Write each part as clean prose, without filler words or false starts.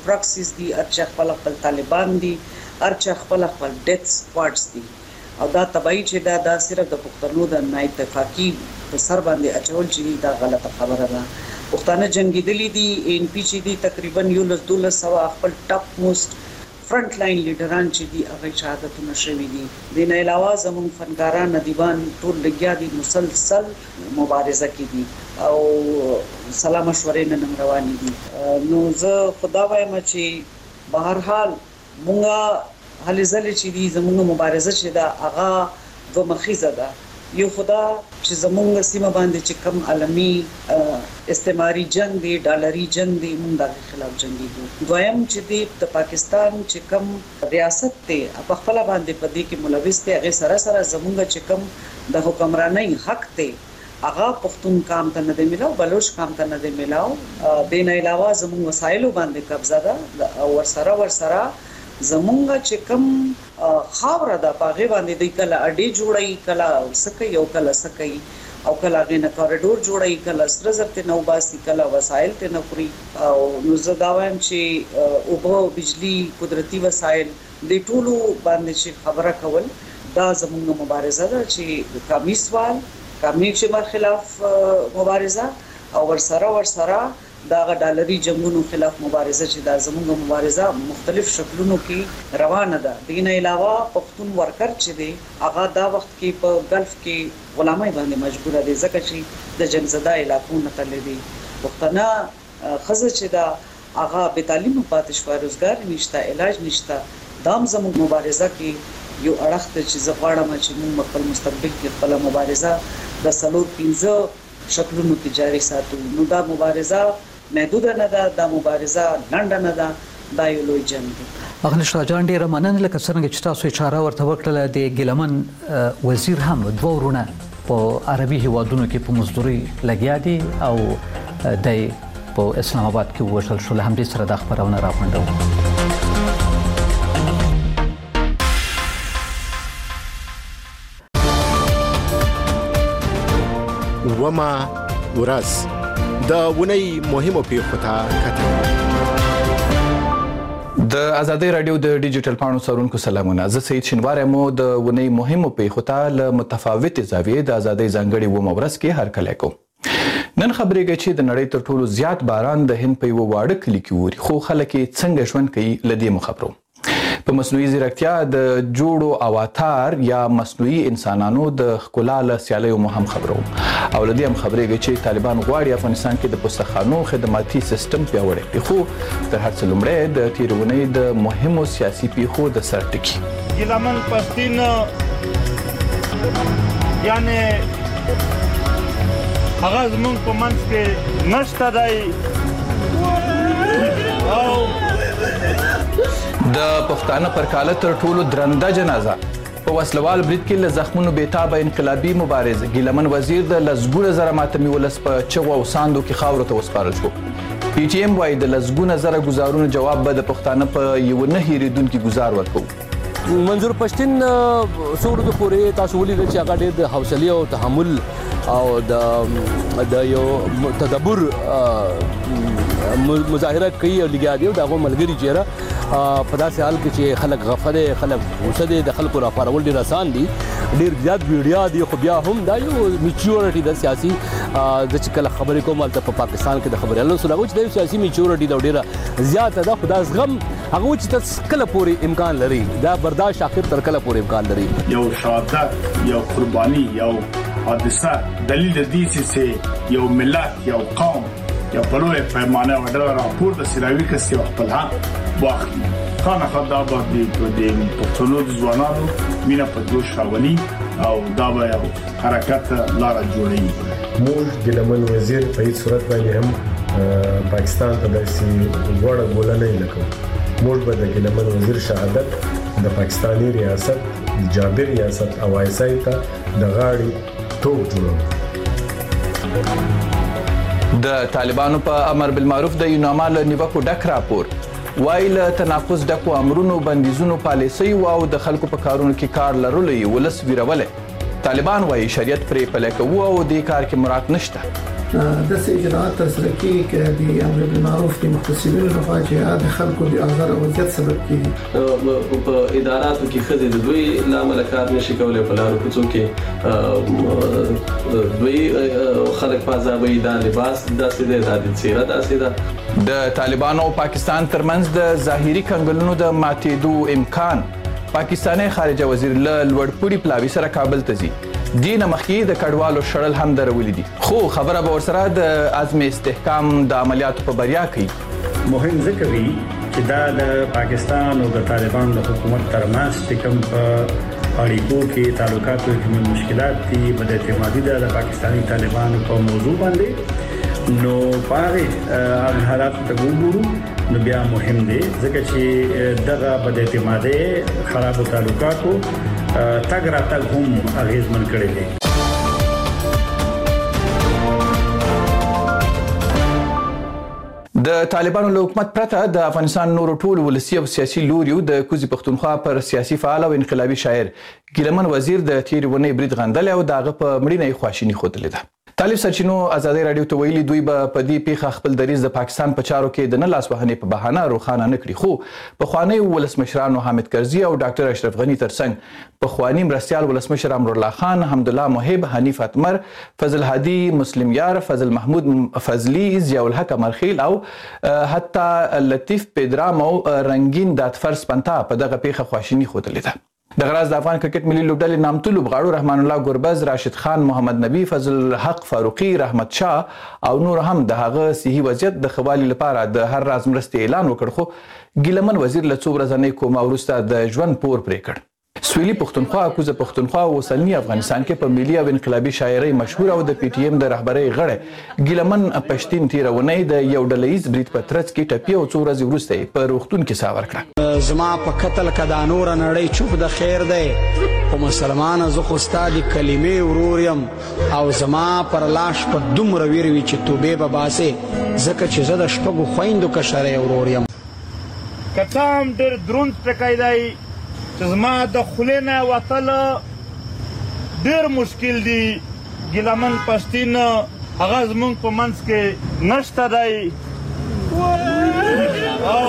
پراکسیز دي، هر چا خپل طالبان دي، هر چا خپل ډیث سکواډز دي. او دا تبعی چې دا صرف د پښتنو د نااتفاقي په سر باندې اچول چې دا غلطه خبره ده. پښتانه جنگیدلی دي، ان پی چې دي تقریبا 1100 خپل ټاپ موست فرنٹ لاین لیډران چې دي هغه شهادتونه شوي دي. د نه علاوه زموږ فنکاران ادیبان ټول لګیا دي، مسلسل مبارزه کې دي او سلا مشورې نن روانې دي. نو زه خدا وایم چې به هر حال مونږه هلې ځلې چې دي زموږ مبارزه چې ده هغه دوه مخیزه ده. یو خدا چې زموږ سیمه باندې چې کم عالمي استعماري جنگ دی، ډالري جنگ دی، موږ دغه خلاف جنګیږو. دویم چې دی د پاکستان چې کم ریاست دی په خپل باندې په دې کې ملوث دی، هغه سره سره زموږ چې کم د حکمرانۍ حق دی هغه پښتون کام ته نه دی ملاو، بلوچ کام ته نه دی ملاو. د نه علاوه زموږ وسایلو باندې قبضه ده او ورسره زمونږ چې کم خاوره ده پاغه باندې د کله اډې جوړي، کله سکه یو کله سکه او کله غینه کوریډور جوړي، کله سره زرته نو باسي، کله وسایل ته نخوري. او نو زه دا وایم چې اوبه، بجلی، قدرتي وسایل د ټولو باندې چې خبره کول دا زمونږ مبارزه ده چې قومي سوال، قومي چې خلاف مبارزه او ورسره دا ډالري جنگونو خلاف مبارزه چې دا زموږ مبارزه مختلف شکلونو کې روانه ده. د نه علاوه پښتون ورکر چې دی هغه دا وخت کې په ګلف کې غلامۍ باندې مجبور دي ځکه چې د جنگ زده علاقو نه تللی دي. پښتنه ښځه چې دا هغه بې تعلیمه پاتې شوه، روزګار نشته، علاج نشته. دا هم زموږ مبارزه کې یو اړخ دی چې زه غواړم چې موږ خپل مستقبل کې خپله مبارزه د 4-5 شکلونو کې جاري ساتو. نو دا مبارزه محدود نه ده، دا مبارزه لنډه نه ده، دا یو لوی جنگ دی. اغنی شاه جان ډیره مننه. لکه څنګه چې تاسو اشاره ورته وکړله د ګیلمن وزیر هم دوه ورونه په عربي هیوادونو کې په مزدوري لګیا دي او د په اسلام آباد کې ووژل شو. له همدې سره دا خپرونه راغونډوو. وما ورځ د ونی مهمو پیښو ته کتل. د ازادي رادیو د ډیجیټل پاڼو څارونکو سلامونه. زه سید شینواری مو د ونی مهمو پیښو ته له متفاوتې زاویې د ازادۍ ځانګړي ومه ورځ کې هرکلی کوم. نن خبرېږي چې د نړۍ تر ټولو زیات باران د هند په یوه واړه کلي کې اوري، خو خلک یې څنګه ژوند کوي له دې مو خبرو. په مصنوعي ځیرکتیا د جوړو اواتار یا مصنوعي انسانانو د ښکلا له سیالیو مو هم خبرو. او له دې هم خبرېږي چې طالبان غواړي افغانستان کې د پستخانو خدماتي سیستم پیاوړی کړي. خو تر هر څه لومړی د تېرې اونۍ د مهمو سیاسي پیښو د سر ټکي. ګیلمن پښتون یعنی هغه زموږ په منځ کې نشته دی او د پښتانه پر کاله تر ټولو درنده جنازه په وسلوال برید کې له زخمونو بېتابه انقلابي مبارز ګیلمن وزیر د لسګونه زره ماتمي ولس په چغو او ساندو کې خاورو ته وسپارل شو. پی ټي ایم وایي د لسګونه زره ګزارونو جواب به د پښتانه په یو نه هېرېدونکي ګزار ورکوو. منظور پښتون څو ورځو پورې تاسو ولیدل چې هغه ډېر د حوصلې او تحمل او د یو تدبر مظاهره کوي او لګیا دي او دغه ملګری چیرې په داسې حال کې چې خلک غفله، خلک غوسه دي، د خلکو راپارول ډېر آسان دي، ډېر زیات ویډیا دي، خو بیا هم دا یو میچورټي د سیاسي د چې کله خبرې کوم هلته په پاکستان کې د خبریالانو سره چې د سیاسي میچورټي دا ډېره زیاته ده. خو دا زغم هغه چې تاسو کله پورې امکان لري، دا برداشت آخر تر کله پورې امکان لري. یو شهادت، یو قرباني، یو حادثه دلیل د دې چې یو ملت، یو قوم یا په لویه پیمانه وړه راپور د سیلاوي کسي خپل حق واخلي. خانه خدا باندې د پښتنو د ځوانانو مینه په جوش راولي او دا به یو حرکت لاره جوړوي. موږ ګیلمن وزیر په هیڅ صورت باندې هم پاکستان ته داسې وړه ګوله نه لکو. موږ به د ګیلمن وزیر شهادت د پاکستانی ریاست، د جابر ریاست او آیسای ته د غاړې توپ جوړو. د طالبانو په امر بالمعروف د یوناما له نیوکو ډک راپور وایي له تناقض ډکو امرونو، بندیزونو، پالیسیو او د خلکو په کارونو کې کار لرلو یې ولس ویرولی. طالبان وایي شریعت پرې پلی کوو او دې کار کې مراعات نشته. د اجراءات تر سره کیږي د امر بالمعروف د مختصرینو لخوا چې د خلکو د آزار او وضعیت سبب کیږي په اداراتو کې خځې د دوی لامل کار نشي کولای په لارو کوڅو کې دوی خلک پازابي د لباس داسې د سیره داسې ده. د طالبانو او پاکستان ترمنځ د ظاهري کنګلونو د ماتېدو امکان پاکستاني خارجه وزیر له لوړپوړي پلاوي سره کابل ته ځي. دین مخکې د کډوالو شړل هم درولې دي خو خبره به ورسره د عزم استحکام د عملیاتو په بریا کوي. مهم ذکر وی چې دا د پاکستان او د طالبان د حکومت ترمنځ کوم اړیکو کې تعلقاتو کې مشکلات دي بد اعتمادي د پاکستاني طالبانو په موضوع باندې نو پاره حالات ته وګورو نو بیا مهم دي ځکه چې دغه بد اعتمادي خراب تعلقاتو تګ راتګ هم اغیزمن کړي دي. د طالبانو له حکومت پرته د افغانستان نورو ټولو ولسي او سیاسي لوریو د کوزي پښتونخوا پر سیاسي فعال او انقلابي شاعر ګیلمن وزیر د تیرې ونې برید غندل او داغه په مړینه خواشینی خوتلې ده. طالب سرچینو ازادي رادیو ته ویلي دوی به په دې پیښه خپل دریځ د پاکستان په چارو کې د نه لاس وهنې په بهانه روښانه نه کړي خو په خوانی ولسمشرانو حامد کرزي او ډاکټر اشرف غنی ترڅنګ په خوانی مرستيال ولسمشر امر الله خان حمدالله محب حنیف اتمر فضل هادي مسلم یار فضل محمود فضلی ضیاء الحق مرخیل او حتی لطیف پدرامو رنگین داتفر سپنتا په دغه پیښه خواشینی خوتلې ده. د غراز د افغان کرکټ ملي لوبډلې نامتو لوبغاړو رحمان الله ګربز راشد خان محمد نبی فضل حق فاروقي رحمت شاه او نور هم د هغه صحي وضعیت د خوالي لپاره د هر راز مرستې اعلان وکړ خو ګیلمن وزیر له څو ورځې کومه وروسته د ژوند پور پرې کړ. سویلي پښتونخوا کوزه پښتونخوا او وسلني افغانستان کې په ملي او انقلابي شاعرۍ مشهور او د پی ټی ایم د رهبرۍ غړی ګیلمن پښتين تیرونې د یو ډلهیز برید په ترڅ کې ټپي او څو ورځې وروسته په روغتون کې ساه ورکړه. زما په قتل کدا نور نړۍ چوپ د خیر دی او مسلمان زه خو ستاد کلمې ورور يم او زما پر لاش په دومره ویروي چې توبه به باسه زکه چې زه د شپږو خويندو کشره ورور يم. کتام ډېر دروند ټکایدای چې زما د خلینه وتل ډېر مشکل دي. ګیلمن پښتين هغه زمونږ په منځ کې نشته دی او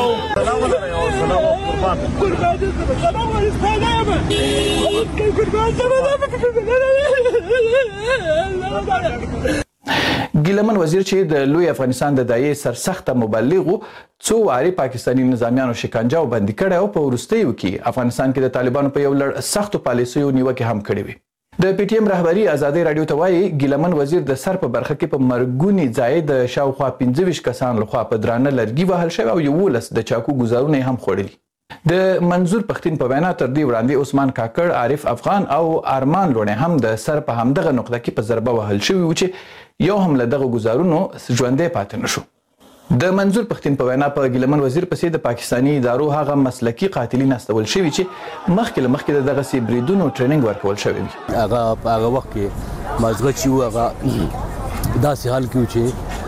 ګیلمن وزیر چې د لوی افغانستان د دایې سرسخته مبلغ څو واري پاکستاني نظامیانو شکنجه او بندي کړي او په وروستیو کې افغانستان کې د طالبانو په یو لړ سختو پالیسیو نیوکه هم کړې وي. د پی ټی ایم رهبری ازادي رادیو ته وایي ګیلمن وزیر د سر په برخه کې په مرګونی ځای د شاوخوا 15 کسان لخوا په درانه لرګي وهل شوی او 11 د چاکو گزارونه هم خوړلي. د منظور پښتين په وینا تر دې وړاندې عثمان کاکړ عارف افغان او ارمان لونه هم د سر په همدغه نقطه کې په ضربه وهل شوی و چې یو هم له دغه گزارونو ژوندې پاتې نشو. د منظور پښتين په وینا په ګیلمن وزیر پسې د پاکستاني ادارو هغه مسلکی قاتلین استول شوی چې مخکې دغه سي بریدونو ټریننګ ورکول شوی وي. هغه وخت کې مازغه چې هغه داسې حال کې چې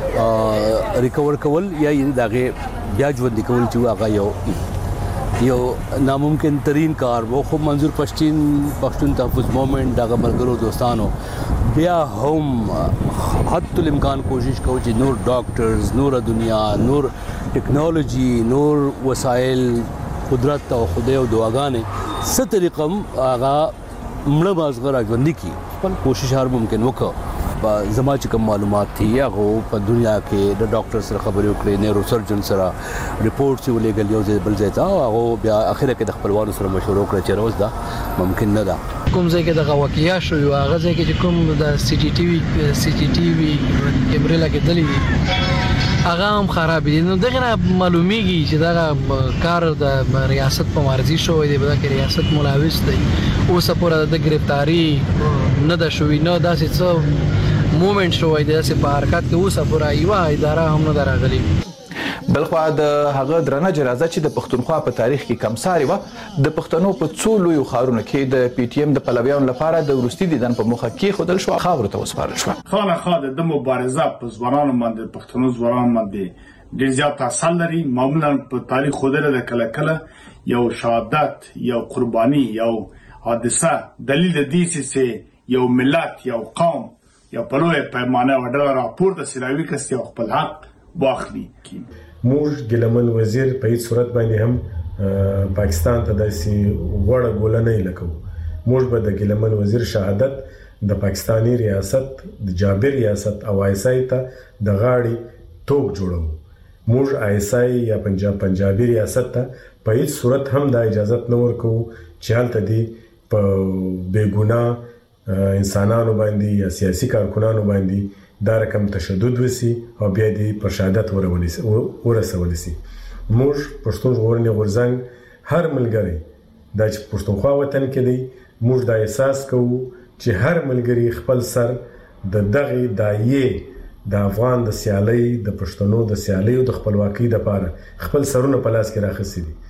ریکور کول یا دغه بیا ژوند کول چې هغه یو ناممکن ترین کار وو خو منظور پښتون تحفظ موومېنټ دغه ملګرو دوستانو بیا هم حد الامکان کوشش کوي چې نور ډاکټرز نور دنیا نور ټیکنالوژي نور وسایل قدرت او خدای او دعاګانې څه طریقه هغه مړه مازغه راځوندي کی خپل کوشش هر ممکن وکړه. زما چې کوم معلومات دي هغه په دنیا کې د ډاکټر سره خبرې وکړې نیورو سرجن سره ریپورټ یې ولېګل یو ځای بل ځای ته هغه بیا اخر کې د خپلوانو سره مشوره وکړه چې روز دا ممکن نه ده. کوم ځای کې د واقعیا شو هغه ځای کې کوم د سی ټي ټي وي کیمرې لګېدلې هغه هم خراب دي. نو دغه معلومیږي چې دا کار د ریاست په مرزي شوی دی بلکې ریاست ملاوث دی اوس پورې د گرفتاری نه د شوی نه داسې څه موومېنټ شوی دی چې په حرکت کې اوس پورې یو اداره هم نه راغلي. بلخوا د هغه درنه جنازه چې د پښتونخوا په تاریخ کې کمساري و د پښتنو په څو لوی خارونو کې د پی ټی ایم د پلویانو لپاره د ورستي دیدن په مخه کې خودل شو خاور ته وسپارل شو. خامخا د مبارزه په ځوانانو باندې پښتنو ځوانانو باندې ډیر زیات اثر لري. معمولا په تاریخ خوده د کله یو شهادت یو قرباني یو حادثه دلیل د دې چې یو ملت یو قوم یا په لوی پیمانه وډله راپورته سیلاوي کسي او خپل حق واخلي. موږ ګیلمن وزیر په هیڅ صورت باندې هم پاکستان ته داسې وړه ګوله نه لکو. موږ به د ګیلمن وزیر شهادت د پاکستانی ریاست د جابر ریاست او آیسای ته د غاړي توپ جوړو. موږ آیسای یا پنجابي ریاست ته په هیڅ صورت هم د اجازه نه ورکو چې هلته دی په بېګناه انسانانو باندې یا سیاسي کارکونانو باندې دا رقم تشدد وسی او بیا دی پر شهادت ورسول شي. موږ پښتون ژغورنې غورځنګ هر ملګری دا چې پښتونخوا وطن کې دی موږ دا احساس کوو چې هر ملګری خپل سر د دغه دایې د افغان د سیالۍ د پښتنو د سیالۍ او د خپلواکۍ لپاره خپل سرونه په لاس کې راخسي دي.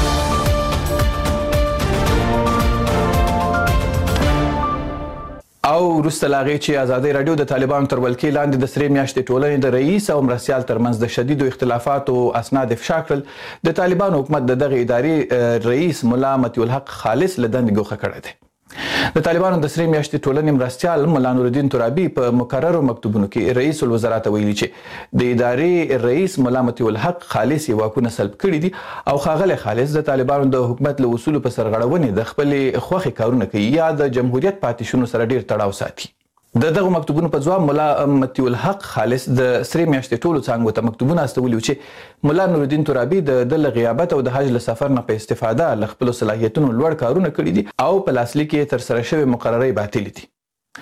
او وروسته لاغې چې ازادي رادیو د طالبانو تر ولکې لاندې د سرې میاشتې ټولنې د رئیس او مرستیال ترمنځ د شدیدو اختلافاتو اسناد افشا کړل، د طالبانو حکومت د دغه ادارې رئیس مولا مطیع الحق خالص له دندې ګوښه کړی دی. د طالبانو د سرې میاشتې ټولنې مرستیال مولا نورالدین ترابي په مکررو مکتوبونو کې رئیس الوزرا ته ویلي چې د ادارې رئیس مولا مطیع الحق خالص واکونه سلب کړي دي او ښاغلی خالص د طالبانو د حکومت له اصولو په سرغړونې د خپلې خوښې کارونه کوي یا د جمهوریت پاتې شونو سره ډیر تړاو ساتي. د دغه مکتوبونو په ځواب مولا مطیع الحق خالص د سرې میاشتې ټولو څانګو ته مکتوبونه استولي چې مولا نورالدین ترابي د له غیابت او د حج له سفر نه په استفاده له خپلو صلاحیتونو لوړ کارونه کړي دي او په لاسلیک یې ترسره شوې مقررې باطلې دي.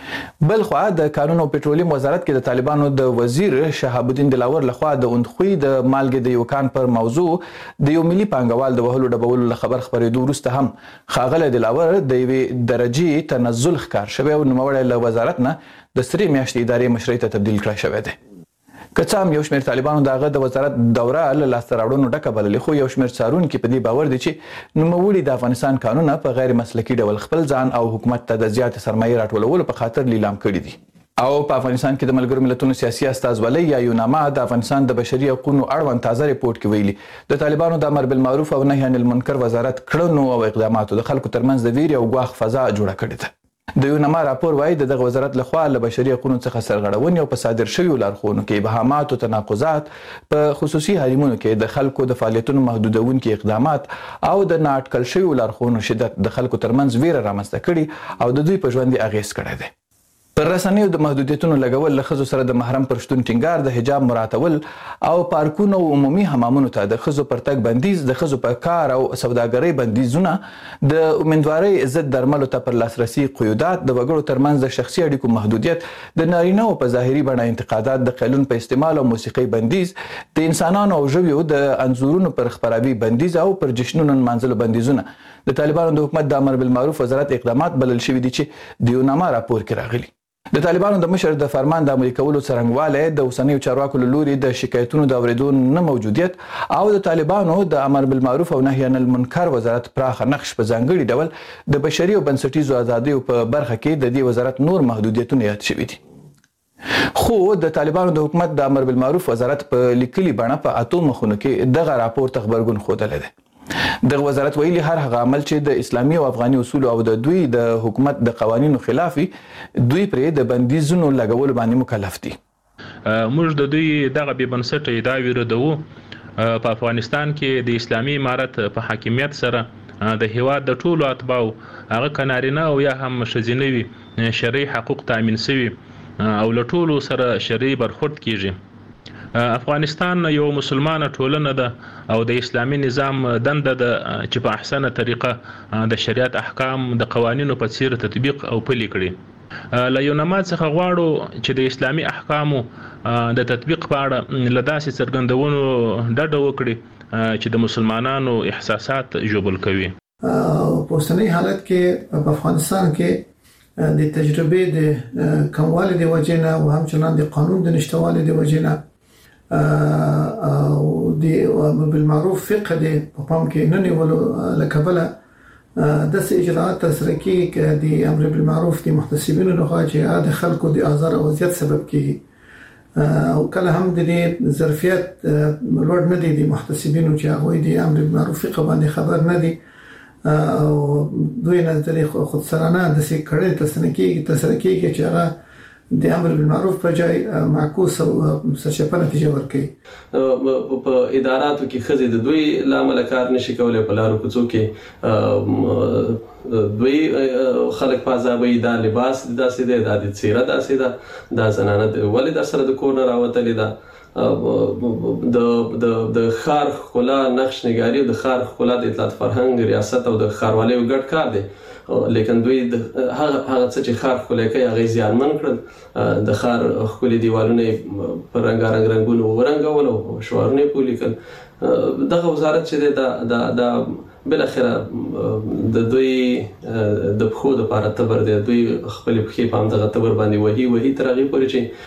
بل خوا د قانون او پټرولیم وزارت کې د طالبانو د وزیر شهاب الدین دلاور لخوا د اوندخوی د مالګې د یو کان پر موضوع د یو ملي پانګوال د وهلو ډبولو له خبر خپرېدو وروسته هم ښاغلی دلاور د یوې درجې تنزل ښکار شوی او نوموړی له وزارت نه د سرې میاشتې ادارې مشرۍ ته تبدیل کړی شوی دی. که څه هم یو شمېر طالبانو د هغه د وزارت دوره له لاسته راوړنو ډکه بللې، خو یو شمېر څارونکي په دې باور دي چې نوموړي د افغانستان قانونه په غیر مسلکي ډول خپل ځان او حکومت ته د زیاتې سرمایې راټولولو په خاطر لیلام کړي دي. او په افغانستان کې د ملګرو ملتونو سیاسي استازولۍ یا یوناما د افغانستان د بشري حقوقو اړوند تازه ریپورت کې ویلي د طالبانو د امر بالمعروف او نهي عن المنکر وزارت کړنو او اقداماتو د خلکو ترمنځ د ویرې او ګواښ فضا جوړه کړې ده. د یوناما راپور وایي د دغه وزارت لخوا له بشري حقوقو څخه سرغړونې او په صادر شویو لارښوونو کې ابهامات او تناقضات، په خصوصي حریمونو کې د خلکو د فعالیتونو محدودونکي اقدامات او د نااټکل شویو لارښوونو شدت د خلکو ترمنځ ویره رامنځته کړي او د دوی په ژوند یې اغېز کړی دی. پر رسنیو د محدودیتونو لګول، له ښځو سره د محرم پر شتون ټینګار، د حجاب مراعاتول او پارکونو او عمومي حمامونو ته د ښځو پر تګ بندیز، د ښځو په کار او سوداګرۍ بندیزونه، د امیندوارۍ ضد درملو ته پر لاسرسي قیودات، د وګړو ترمنځ د شخصي اړیکو محدودیت، د نارینه‌و په ظاهري بڼه انتقادات، د قیلون په استعمال او موسیقۍ بندیز، د انسانانو او ژویو د انځورونو پر خپراوي بندیز او پر جشنونو نمانځلو بندیزونه د طالبانو د حکومت د امر بالمعروف وزارت اقدامات بلل شوي دي چې د یوناما راپور کې راغلي. د طالبانو د مشر د فرمان د عملي کولو څرنګوالی، د اوسنیو چارواکو له لوري د شکایتونو د اورېدو نه موجودیت او د طالبانو د امر بالمعروف او نهي عن المنکر وزارت پراخه نقش په ځانګړي ډول د بشري او بنسټیزو ازادیو په برخه کې د دې وزارت نور محدودیتونه یاد شوي دي. خو د طالبانو د حکومت د امر بالمعروف وزارت په لیکلي بڼه په 8 مخونو کې دغه راپور ته غبرګون ښودلی دی. دغه وزارت ویلي هر هغه عمل چې د اسلامي او افغاني اصولو او د دوی د حکومت د قوانینو خلاف دوی پرې د بندیزونو لګولو باندې مکلف دي. موږ د دوی دغه بې بنسټه ادعاوې ردوو. په افغانستان کې د اسلامي امارت په حاکمیت سره د هیواد د ټولو اتباعو، هغه که نارینه او یا هم ښځینه وي، شرعي حقوق تامین شوي او له ټولو سره شرعي برخورد کیږي. افغانستان یو مسلمانه ټولنه ده او د اسلامي نظام دنده ده چې په احسنه طریقه د شریعت احکام د قوانینو په څیر تطبیق او پلي کړي. له یوناما څخه غواړو چې د اسلامي احکامو د تطبیق په اړه له داسې څرګندونو ډډه وکړي چې د مسلمانانو احساسات ژوبل کوي. په اوسنۍ حالت کې په افغانستان کې د تجربې د کموالي د وجې نه او همچنان د قانون د نشتوالي د وجې نه او د امر بالمعروف فقه د په پام کې نه نیولو له کبله داسې اجراءات ترسره کیږي چې د امر بالمعروف د محتسبینو لخوا چې د خلکو د آزار او اذیت سبب کیږي او کله هم د دې ظرفیت لوړ نه دي د محتسبینو چې هغه د امر بالمعروف فقه باندې خبر نه دي او دوی نه د خودسرانه د سې کړه تسنه کیږي چې هغه د امر بالمعروف په ځای معکوس او سرچپه نتیجه ورکړي. په اداراتو کې ښځې د دوی له امله کار نشي کولی، په لارو کوڅو کې دوی خلک په عذابوي، دا لباس داسې دی، دا د څیره داسې ده، دا زنانه ولې در سره د کور نه راوتلې ده. د ښار ښکلا نقش نګاري، د ښار ښکلا د اطلاعات فرهنګ ریاست او د ښاروالۍ ګډ کار دی، لیکن دوی هغه څه چې ښار ښکلی کوي هغه یې زیانمن کړل. د ښار ښکلي دیوالونه یې په رنګارنګ رنګونو ورنګول او شعارونه یې ولیکل. دغه وزارت چې دی دا بالاخره د دوی د پښو دپاره تبر دی، دوی خپلې پښې په همدغه تبر باندې وهي تر هغې پورې چې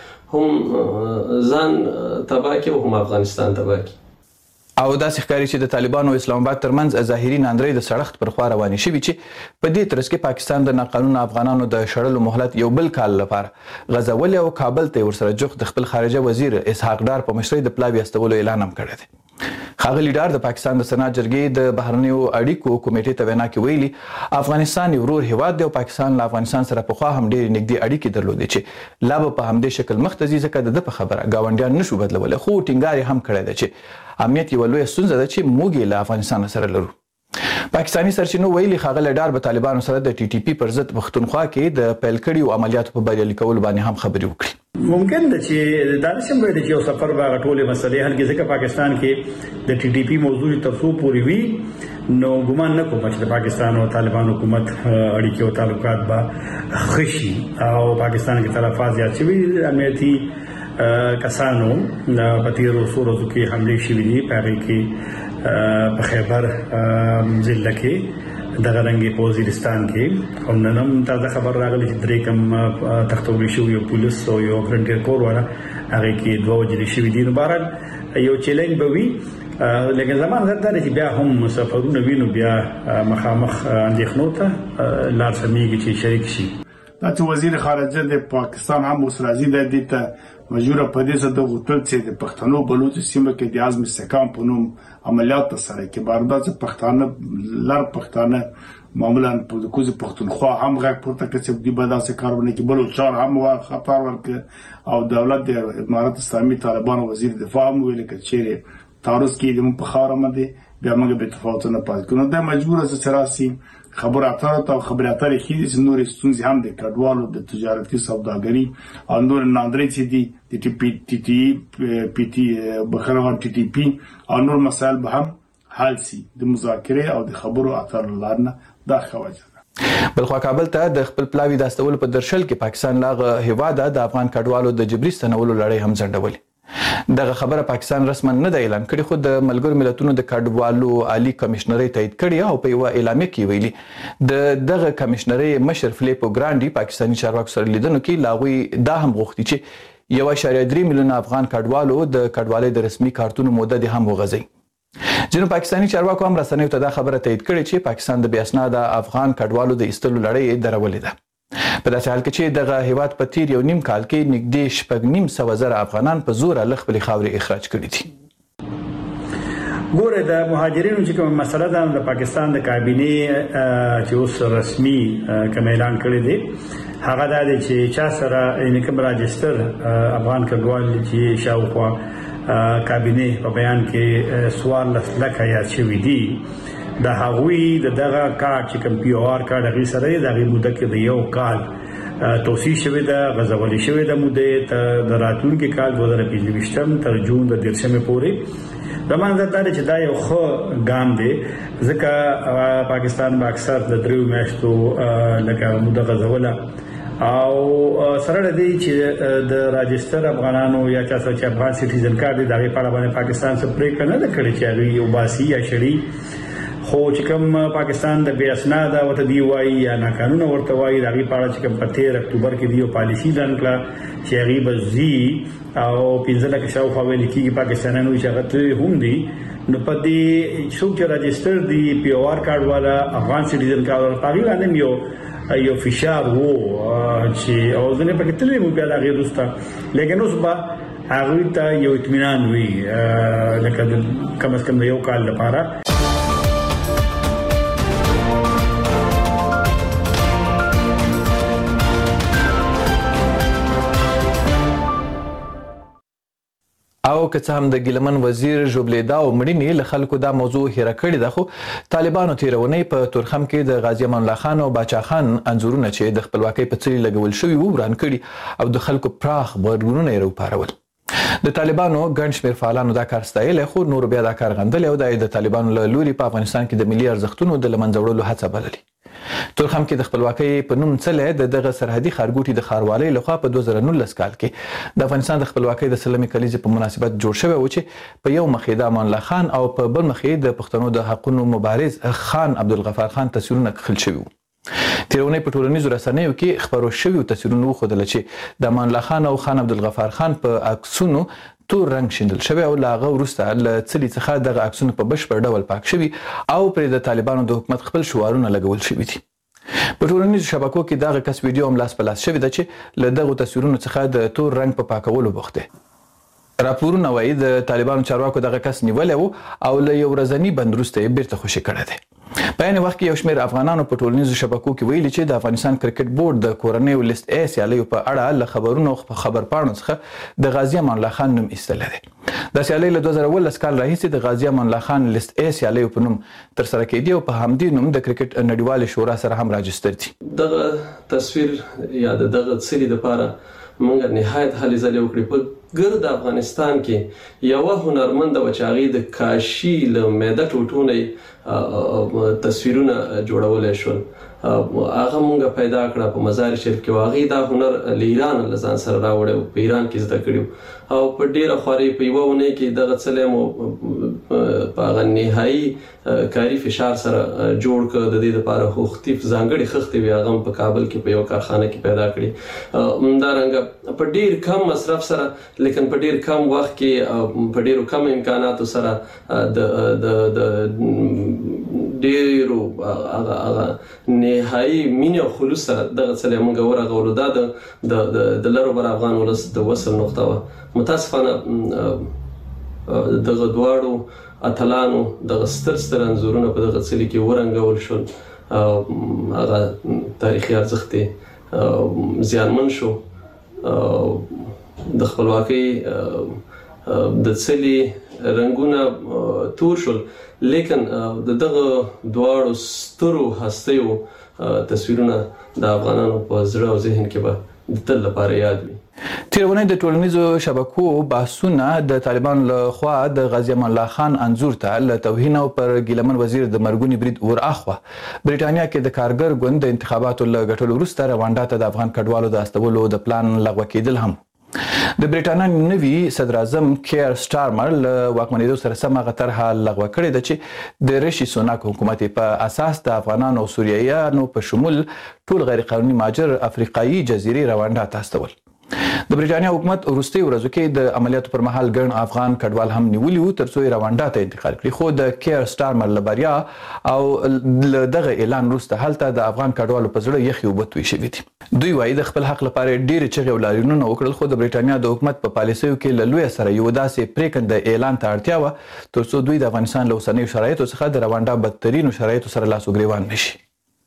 هم ځان تباه کړي او هم افغانستان تباه کړي. او داسې ښکاري چې د طالبانو او اسلام آباد ترمنځ ظاهري ناندرۍ د سړښت پر خوا روانې شوي چې په دې ترڅ کې پاکستان د ناقانونه افغانانو د شړلو مهلت یو بل کال لپاره غزولي او کابل ته ورسره جوخت د خپل خارجه وزیر اسحاق ډار په مشرۍ د پلاوي استولو اعلان هم کړی دی. ښاغلي ډار د پاکستان د سنا جرګې د بهرنیو اړیکو کمیټې ته وینا کې ویلي افغانستان یو ورور هیواد دی او پاکستان له افغانستان سره پخوا هم ډېرې نږدې اړیکې درلودې چې لا به په همدې شکل مخ ته ځي، ځکه د ده په خبره ګاونډیان نشو بدلولی. خو ټینګار یې هم کړی دی چې امنیت یوه لویه ستونزه ده چې موږ یې له افغانستان سره لرو. پاکستاني سرچینو ویلي ښاغلی ډار به طالبانو سره د TTP پر ضد پښتونخوا کې د پیل کړیو عملیاتو په بریالي کولو باندې هم خبرې وکړي. ممکن ده چې دا نشم ویلی چې یو سفر به هغه ټولې مسلې حل کړي، ځکه پاکستان کې د TTP موضوع تر څو پورې وي نو ګمان نه کوم چې د پاکستان او طالبان حکومت اړیکې او تعلقات به ښه شي. او پاکستان کې تلفات زیات شوي، امنیتي کسانو په تېرو څو ورځو کې حملې شوي دي، په هغې کې په خیبر ضلع کې دغه رنګې په وزیرستان کې او نن هم تازه خبر راغلی چې درې کم تختولی شوي یو پولیس او یو فرنټیر کور والا هغې کې 2 وژلې شوي دي. نو بهرحال یو چیلنج به وي، لیکن زما نظر دا دی چې بیا هم سفرونه وي نو بیا مخامخ اندېښنو ته لار سمیږي چې شریک شي. دا چې وزیر خارجه د پاکستان هم اوس راځي دی دې ته مجبوره په دې سره د غوښتل چې د پښتنو بلوچ سیمه کې د عزم استحکام په نوم عملیات ترسره کړي. باردا چې پښتانه معمولا په کوزه پښتونخوا هم غږ پورته کړي چې دوی به داسې کار ونه کړي، بلوچستان هم خطر ورکړي او دولت د امارت اسلامي طالبانو وزیر دفاع هم ویل چې چیرې تعرض کې د په خاور باندې بیا موږ به تفاوتونه پاتې کړو. دا مجبوره چې راسي خبر اترو ته خبر اترې کې د نورې ستونزې هم د کډوالو د تجارتي سوداګري او نور ناندرې چې دي د TTP او نور مسایل به هم حل سي د مذاکرې او د خبرو اترو لارنه دا خوځي. بلخوا کابل ته د خپل پلاوي د استولو په درشل کې پاکستان لاغه هیواده د افغان کډوالو د جبري ستنولو لړۍ هم ځنډولې. دغه خبره پاکستان رسما نه د اعلان کړي، خو د ملګرو ملتونو د کډوالو عالی کمشنرۍ تایید کړي او په یو اعلامیه کې ویلي د دغه کمشنرۍ مشر فلیپو ګرانډي پاکستاني چارواکو سره لیدنو کې لاغوي دا هم غوښتي چې 1.3 میلیونه افغان کډوالو د کډوالۍ د رسمي کارتونو موده دې هم وغځي. ځینو پاکستاني چارواکو هم رسنیو ته دا خبره تایید کړې چې پاکستان د بې اسناده افغان کډوالو د ایستلو لړۍ درولې ده. په داسې حال کې چې دغه هیواد په تیر یو نیم کال کې نږدې 6.5 افغانان په زوره له خپلې خاورې اخراج کړي دي. ګوره د مهاجرینو چې کوم مسله ده د پاکستان د کابینې چې اوس رسمي کوم اعلان کړی دی هغه دا دی چې چا سره کوم راجستر افغان کډوال چې شاوخوا کابینې په بیان کې 14 لک یا شوي دي د هغوی دغه کارت چې کوم PR کارت هغه سره د موده کې د یو کال توسيع شوی د غزولي شوی د موده ته د راتلونکي کال 2025 تر جون د 13 پورې د منځ ته چې دا یو ښه ګام دی ځکه پاکستان به اکثر د 3 میاشتو لکه موده غزوله او سره دی چې د راجستر افغانانو یا چې افغان سټیزن کارت دی دغه په اړه باندې پاکستان څخه پریکړه نه کړې چې هغه یو باسي یا شړی خو چې کوم پاکستان د بې اسناده ورته دی وایي یا ناقانونه ورته وایي د هغې په اړه چې کوم په 13 اکتوبر کې دی یو پالیسي اعلان کړه چې هغې به ځي او 15 لکه شاوخوا ویل کېږي پاکستانیانو چې هغه تللي هم دي نو په دې څوک چې راجسټر دی PR کارت والا افغان سټیزن کارت والا په هغې باندې یو فشار وو چې او ځینې پکې تللي وو بیا د هغې وروسته لیکن اوس به هغوی ته یو اطمینان وي لکه کم از کم د یو کال لپاره. او که څه هم د ګیلمن وزیر ژوبلیدا او مړینې له خلکو دا موضوع هیره کړې ده، خو طالبانو تېرونی په تورخم کې د غازي امان الله خان او باچا خان انځورونه چې د خپلواکۍ په څلي لګول شوي وو وران کړي او د خلکو پراخ غبرګونونه یې راوپارول. د طالبانو ګڼ شمېر فعالانو دا کار ستایلی، خو نورو بیا دا کار غندلی او دا یې د طالبانو له لوري په افغانستان کې د ملي ارزښتونو د له منځه وړلو هڅه بللي. تورخم کې د خپلواکۍ په نوم څلی د دغه سرحدي ښارګوټي د ښاروالۍ لخوا په 2019 کال کې د افغانستان د خپلواکۍ د 30مې کلیزې په مناسبت جوړ شوی و چې په یو مخ یې د امان الله خان او په بل مخ یې د پښتنو د حقونو مبارز خان عبدالغفار خان تصویرونه کښل شوي وو. تېرونی په ټولنیزو رسنیو کې خپرو شویو تصویرونو وښودله چې د امان الله خان او خان عبدالغفار خان په عکسونو تور رنګ شیندل شوی او له هغه وروسته له څلي څخه دغه عکسونه په بشپړ ډول پاک شوي او پرې د طالبانو د حکومت خپل شعارونه لګول شوي دي. په ټولنیزو شبکو کې دغه کس ویډیو هم لاس په لاس شوې ده چې له دغو تصویرونو څخه د تور رنګ په پاکولو بوخت دی. راپورونه وایي د طالبانو چارواکو دغه کس نیولی و او له یو ورځني بند وروسته یې بیرته خوشي کړی دی. په عین وخت کې یو شمېر افغانانو په ټولنیزو شبکو کې ویلي چې د افغانستان کرکټ بورډ د کورنیو لیست ای سیالیو په اړه له خبرونو او خبرپاڼو څخه د غازي امان الله خان نوم ایستلی دی. دا سیالۍ له 2019 کال راهیسې د غازي امان الله خان لیست ای سیالیو په نوم ترسره کېدي او په همدې نوم د کرکټ نړیوالې شورا سره هم راجستر دي. دغه تصویر یا دغه څلي دپاره موږ نهایت هلې ځلې وکړې. په ګرد افغانستان کې یوه هنرمنده وه چې هغې د کاشي له میده ټوټو نه تصویرونه جوړولی شول. هغه مونږ پیدا کړه په مزار شریف کې، هغې دا هنر له ایران له ځان سره راوړی و، په ایران کې زده کړي او په ډېره خوارۍ په یوه اونۍ کې دغه څلی مو په هغه نهایي کاري فشار سره جوړ کړ. د دې دپاره مختلف ځانګړې خښتې وې، هغه هم په کابل کې په یو کارخانه کې پیدا کړي. همدارنګه په ډېر کم مصرف سره لیکن په ډېر کم وخت کې په ډېرو کم امکاناتو سره د ډېرو هغه نهایي مینې او خلوص سره دغه څلی موږ ورغولو. دا د لرو بر افغان ولس د وصل نقطه وه. متاسفانه دغه دواړو اتلانو دغه ستر انځورونه په دغه څلي کې ورنګول شول. هغه تاریخي ارزښت یې زیانمن شو. د خپلواکۍ د څلي رنګونه تور شول، لیکن دغه دواړو سترو هستیو تصویرونه د افغانانو په زړه او ذهن کې به د تل لپاره یاد وي. تېرونی د ټولنیزو شبکو بحثونه د طالبانو له خوا د غازي امان الله خان انځور ته له توهین او پر ګیلمن وزیر د مرګوني برید ورهاخوا بریټانیا کې د کارګر ګوند د انتخاباتو له ګټلو وروسته روانډا ته د افغان کډوالو د استولو د پلان لغوه کېدل هم. د بریټانیا نوي صدر اعظم کیر سټارمر له واکمنېدو سره سم هغه طرحه لغوه کړې ده چې د ریشي سوناک حکومت په اساس د افغانانو او سوریایانو په شمول ټول غیر قانوني مهاجر افریقایي جزیرې روانډا ته استول. د بریټانیا حکومت وروستیو ورځو کې د عملیاتو پر مهال ګڼ افغان کډوال هم نیولي وو تر څو یې روانډا ته انتقال کړي، خو د کیر سټارمر له بریا او له دغه اعلان وروسته هلته د افغان کډوالو په زړه یخې اوبه توی شوي دي. دوی وایي د خپل حق لپاره ډېرې چغې او لاریونونه وکړل، خو د بریټانیا د حکومت په پالیسیو کې له لویه سره یو داسې پرېکنده اعلان ته اړتیا وه تر څو دوی د افغانستان له اوسنیو شرایطو څخه د روانډا بدترینو شرایطو سره لاس وګرېوان نه شي.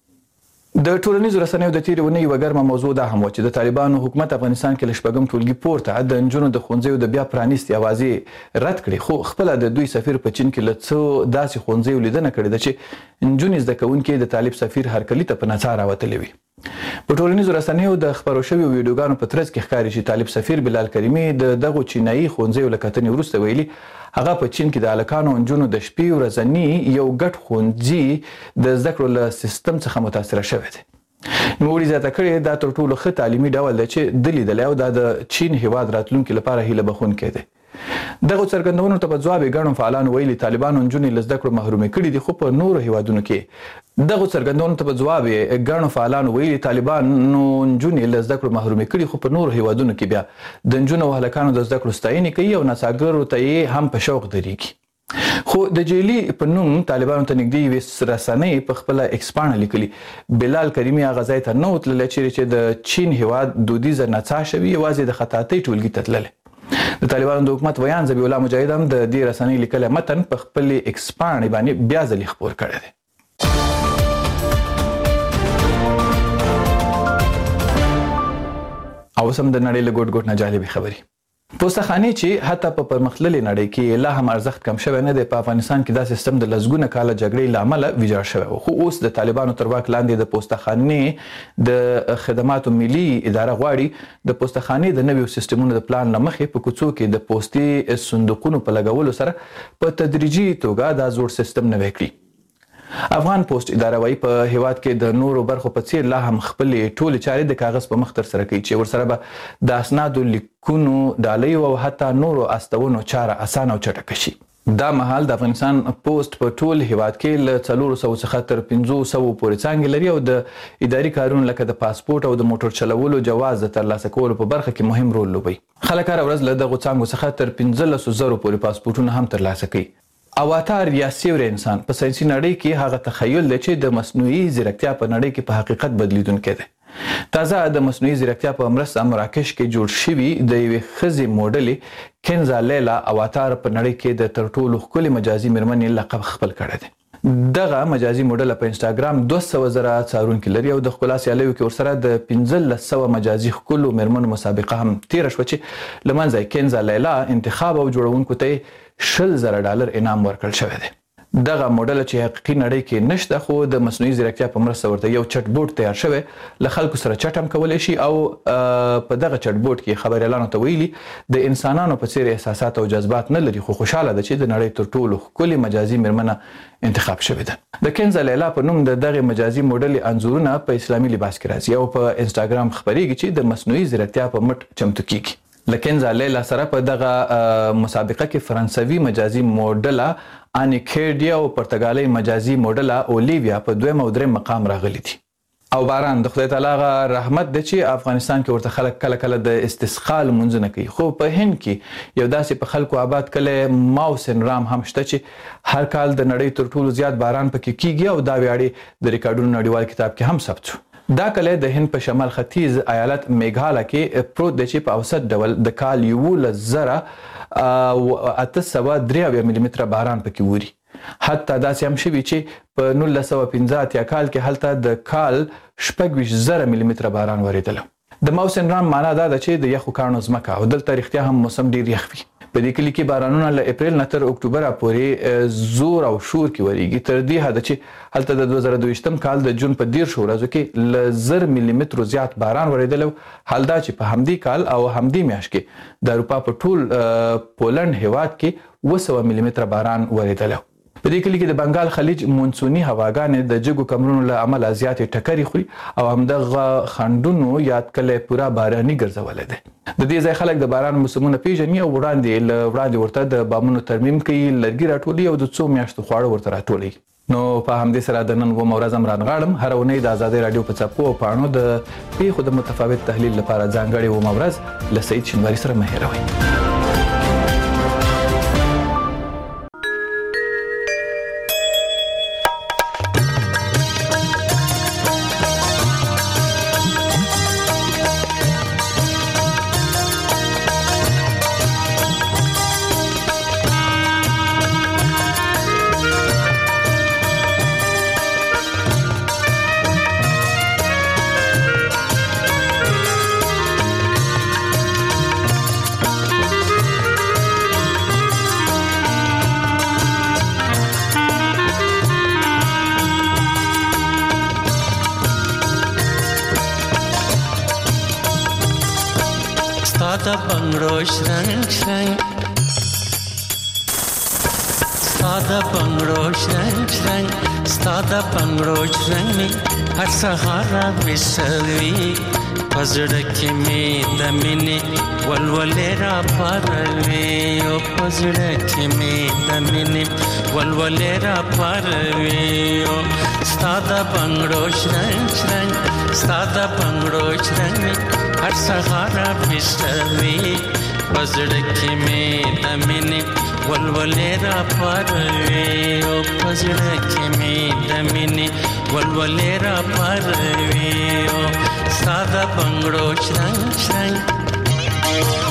د ټولنیزو رسنیو د تېرې اونۍ یوه ګرمه موضوع دا هم وه چې د طالبانو حکومت افغانستان کې له شپږم ټولګي پورته د نجونو د ښوونځیو د بیا پرانیستې اوازې رد کړې، خو خپله د دوی سفیر په چین کې له څو داسې ښوونځیو لیدنه کړې ده چې نجونې زده کوونکې د طالب سفیر هرکلي ته په نڅا راوتلې وي. په ټولنیزو رسنیو د خپرو شویو ویډیوګانو په ترڅ کې ښکاري چې طالب سفیر بلال کریمي د دغو چینایي ښوونځیو له کتنې وروسته ویلي هغه په چین کې د هلکانو او نجونو د شپې ورځني یو ګډ ښوونځي د زده کړو له سیستم څخه متاثره شوی دی. نوموړي زیاته کړې دا تر ټولو ښه تعلیمي ډول دی چې ده لیدلی او دا د چین هیواد راتلونکي لپاره هیله بښونکی دی. دغو څرګندونو ته په ځواب یې ګڼو فعالانو ویلي طالبانو نجونې له زده کړو محرومې کړي دي، خو په نورو هیوادونو کې دغو څرګندونو ته په ځواب یې ګڼو فعالانو ویلي طالبانو نجونې له زده کړو محرومې کړي، خو په نورو هیوادونو کې بیا د نجونو او هلکانو د زده کړو ستاینې کوي او نڅاګرو ته یې هم په شوق درېږي. خو د جیلی په نوم طالبانو ته نږدې یوې رسنۍ په خپله ایکس پاڼه لیکلي بلال کریمي هغه ځای ته نه و تللی چیرې چې د چین هیواد دودیزه نڅا شوي، یوازې د خطاطۍ ټولګي ته تللی. د طالبانو د حکومت ویان ذبیح الله مجاهد هم د دې رسنۍ لیکلی متن په خپلې ایکس پاڼې باندې بیا ځلې خپور کړی دی. او اوس هم د نړۍ له ګوټ ګوټ نه جالبې خبرې. پوستخانې چې حتی په پرمختللې نړۍ کې لا هم ارزښت کم شوی نه دی، په افغانستان کې دا سیستم د لسګونه کاله جګړې له امله ویجاړ شوی و. خو اوس د طالبانو تر واک لاندې د پوستخانې د خدماتو ملي اداره غواړي د پوستخانې د نویو سیستمونو د پلان له مخې په کوڅو کې د پوستي صندوقونو په لګولو سره په تدریجي توګه دا زوړ سیستم نوی کړي. افغان پوسټ اداره وايي په هیواد کې د نورو برخو په څیر لا هم خپلې ټولې چارې د کاغذ په مخ ترسره کوي چې ورسره به د اسنادو لیکونو ډالیو او حتی نورو استونو چاره اسانه او چټکه شي. دا مهال د افغانستان پوسټ په ټول هیواد کې له 400 څخه تر 500 پورې څانګې لري او د اداري کارونو لکه د پاسپورت او د موټر چلولو جواز د ترلاسه کولو په برخه کې مهم رول لوبوي. خلک هره ورځ له دغو څانګو څخه تر 15,000 پورې پاسپورتونه هم ترلاسه کوي. اواتار یا سیوری انسان په ساینسي نړۍ کې هغه تخیل دی چې د مصنوعي ځیرکتیا په نړۍ کې په حقیقت بدلیدونکی دی. تازه د مصنوعي ځیرکتیا په مرسته مراکش کې جوړ شوي د یوې ښځې موډلې کنزا لیلا اواتار په نړۍ کې د تر ټولو ښکلې مجازي مېرمنې لقب خپل کړی دی. دغه مجازي موډل په انسټاګرام 200,000 څارونکي لري او د ښکلا سیالیو کې ورسره د 1500 مجازي ښکلو مېرمنو مسابقه هم تیره شوه چې له منځه یې کنزا لیلا انتخاب او جوړونکو ته $10,000 انعام ورکړل شوی دی. دغه موډل چې حقیقي نړۍ کې نشته خو د مصنوعي ځیرکتیا په مرسته ورته یو چټ بوټ تیار شوی، له خلکو سره چټ هم کولی شي او په دغه چټ بوټ کې خبریالانو ته ویلي د انسانانو په څیر احساسات او جذبات نه لري خو خوشحاله ده چې د نړۍ تر ټولو ښکلې مجازي مېرمنه انتخاب شوې ده. د کنزا لیلا په نوم د دغه مجازي موډلې انځورونه په اسلامي لباس کې راځي او په انسټاګرام خپریږي چې د مصنوعي ځیرکتیا په مټ چمتو کیږي. لکنزا لیلا سره په دغه مسابقه کې فرانسوي مجازي موډله انیکیډیا او پرتګالي مجازي موډله اولیویا په 2 او 3 مقام راغلي دي. او باران د خدای تعالی رحمت دی چې افغانستان کې ورته خلک کله کله د استسقا لمونځونه کوي، خو په هند کې یو داسې په خلکو آباد کلی ماوسن رام هم شته چې هر کال د نړۍ تر ټولو زیات باران پکې کیږي او دا ویاړې د ریکارډونو نړیوال کتاب کې هم ثبت شو. دا کلی د هند په شمال ختیځ ایالت میګالا کې پروت دی چې په اوسط ډول د کال 11,803 ملي باران پکې ووري. حتی داسې هم شوي چې په 1915 کال کې هلته د کال 26,000 ملي باران ورېدله. د موسم رام معنا دا ده چې د یخو کاڼو ځمکه او دلته رښتیا هم موسم ډیر یخ وي. په دې کلي کې بارانونه له اپریل نه تر اکتوبر پورې زور او شور کې ورېږي، تر دې حده چې هلته د 2022 کال د جون په 10 ورځو کې له 1000 ملي زیات باران ورېدلی. حال دا چې په همدې کال او همدې میاشت کې د اروپا په ټول پولند هیواد کې 200 ملي باران ورېدلی. په دې کلي کې د بنګال خلیج مونسوني هواګانې د جګو کمرونو له امله زیاتې ټکرې خوري او همدغه خنډونو یاد کلی پوره باراني ګرځولی دی. د دې ځای خلک د باران موسمونه پیژني او وړاندې ورته د بامونو ترمیم کوي، لرګي راټولي او د څو میاشتو خواړه ورته راټولي. نو په همدې سره د نن ومه ورځ هم رانغاړم. هره اونۍ د ازادۍ راډیو په څپو او پاڼو د پیښو د متفاوت تحلیل لپاره ځانګړې ومه ورځ له سعید شینواري سره مه هېروئ. Stada bangro shrang shrang, stada bangro shrang shrang, stada bangro shrang me har sahara visavi, pazdak me damine walwalera parve, o pazdak me damine walwalera parve, o stada bangro shrang shrang, stada bangro shrang me har sahara visavi, pazdak me damine walwalera parve, o pazdak me damine walwalera parve, o sada bangro shrang shrang.